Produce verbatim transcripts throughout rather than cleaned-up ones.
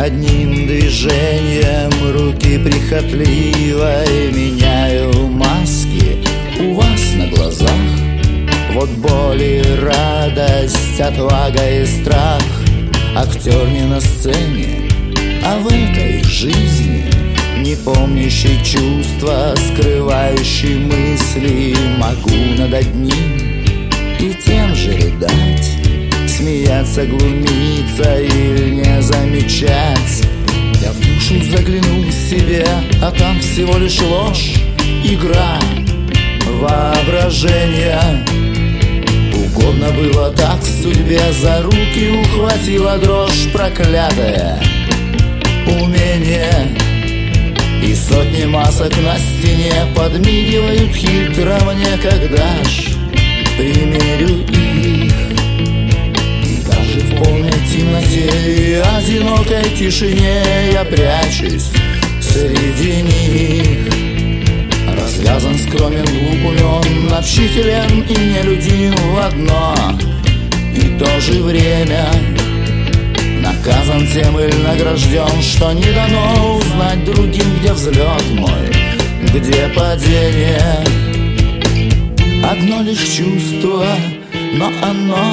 одним движением руки прихотливой меняю маски у вас на глазах. Вот боль и радость, отвага и страх. Актер не на сцене, а в этой жизни, не помнящий чувства, скрывающий мысли. Могу над одним и тем же рыдать, смеяться, глумиться или не замечать. Я в душу заглянул к себе, а там всего лишь ложь, игра воображения. Угодно было так судьбе, за руки ухватила дрожь проклятая умение. И сотни масок на стене подмигивают хитро мне, когда ж примерю их. И даже в полной темноте и одинокой тишине я прячусь среди них. Развязан, скромен, глуп, умен, общителен и нелюдим в одно и то же время. Наказан тем или награжден, что не дано узнать другим, где взлет мой, где падение. Одно лишь чувство, но оно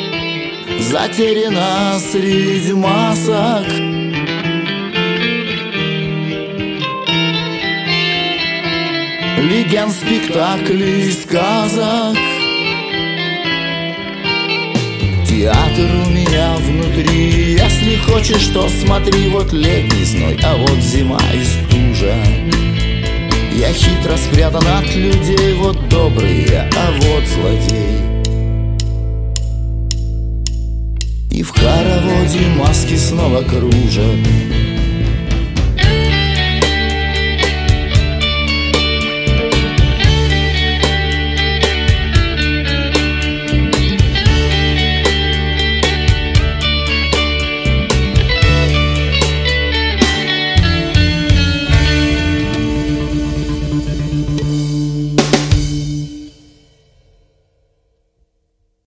затеряно среди масок. Легенд, спектаклей, сказок. Театр у меня внутри. Если хочешь, то смотри. Вот летний зной, а вот зима и стужа. Я хитро спрятан от людей. Вот добрые, а вот злодей. И в хороводе маски снова кружат.